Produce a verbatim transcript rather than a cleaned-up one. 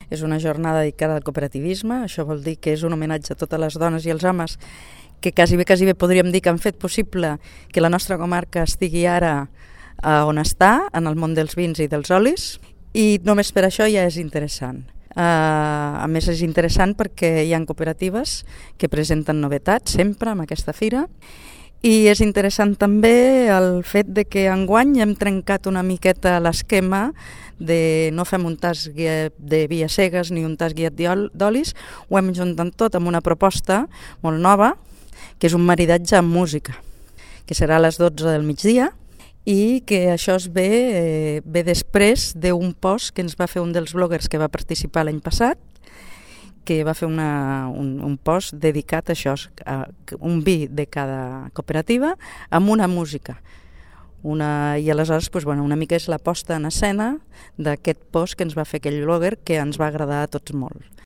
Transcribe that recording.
És una jornada dedicada al cooperativisme, això vol dir que és un homenatge a totes les dones i els homes que quasi bé, quasi bé podríem dir que han fet possible que la nostra comarca estigui ara eh, on està, en el món dels vins i dels olis, i només per això ja és interessant. Uh, a més és interessant perquè hi ha cooperatives que presenten novetats sempre amb aquesta fira, i és interessant també el fet de que enguany hem trencat una miqueta l'esquema de no fem un tas guiat de vies cegues ni un tas guiat d'olis, ho hem juntat tot amb una proposta molt nova, que és un maridatge amb música, que serà a les dotze del migdia, i que això es ve, eh, ve després d'un post que ens va fer un dels bloggers que va participar l'any passat, que va fer una, un, un post dedicat a això, a un vi de cada cooperativa amb una música. Una, I aleshores doncs, bueno, una mica és la posta en escena d'aquest post que ens va fer aquell blogger, que ens va agradar a tots molt.